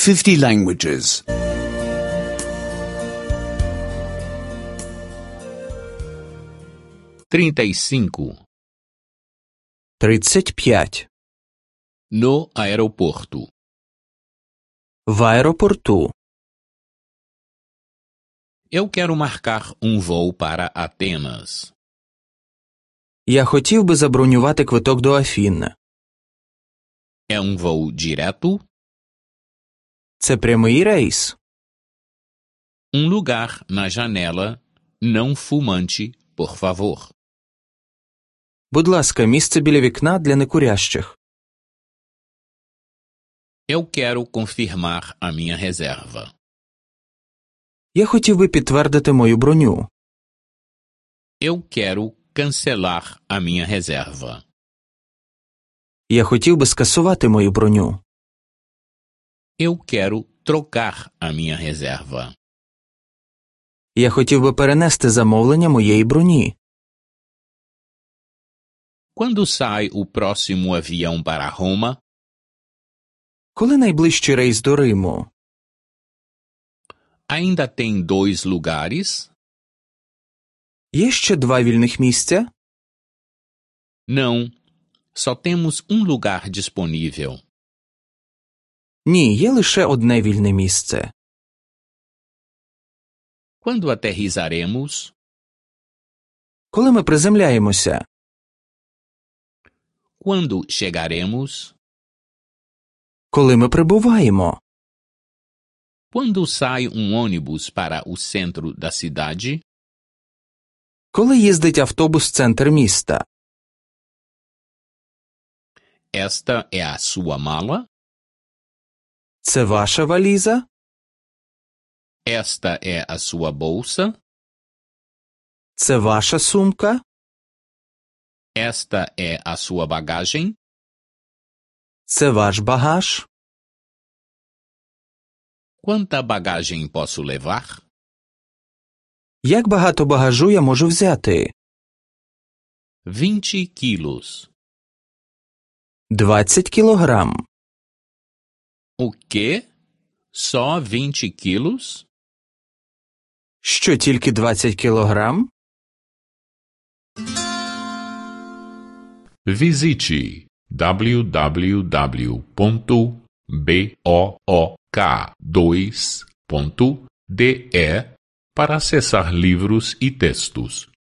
50 languages. 35. 35. No aeroporto. В аеропорту. Eu quero marcar um voo para Atenas. Я хотів би забронювати квиток до Афін. É um voo direto? Це прямий рейс. Um lugar na janela, não fumante, por favor. Будь ласка, місце біля вікна для некурящих. Eu quero confirmar a minha reserva. Я хотів би підтвердити мою броню. Eu quero cancelar a minha reserva. Я хотів би скасувати мою броню. Eu quero trocar a minha reserva. Я хотів би перенести замовлення моєї броні. Quando sai o próximo avião para Roma? Коли найближчий рейс до Риму? Ainda tem 2 lugares? Є ще 2 вільних місця? Não, só temos um lugar disponível. Ні, є лише одне вільне місце. Quando aterrissaremos? Коли ми приземляємося? Quando chegaremos? Коли ми прибуваємо? Quando sai um ônibus para o centro da cidade? Коли їздить автобус в центр міста? Esta é a sua mala? Це ваша валіза? Esta é a sua bolsa? Це ваша сумка? Esta é a sua bagagem? Це ваш багаж? Quanta bagagem posso levar? Як багато багажу я можу взяти? 20 quilos. 20 кілограм. O quê? Só 20 quilos? Що, тільки 20 кілограм? Visite www.book2.de para acessar livros e textos.